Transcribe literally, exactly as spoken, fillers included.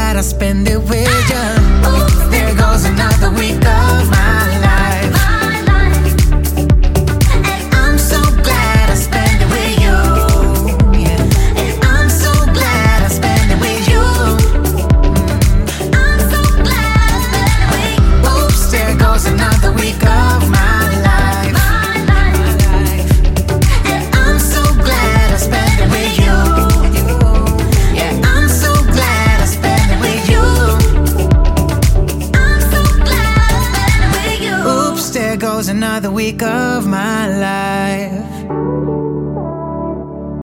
glad I spend it with you. Oops, there goes another week of my life. And I'm so glad I spend it with you. Yeah. And I'm so glad I spend it with you. Mm. I'm so glad I spend it with you. Oops, there goes another week of my life. And I'm so glad I spend it with you. Yeah, I'm so glad I spend it with you. I'm so glad I spend it with you. Oops, there goes another week of my life.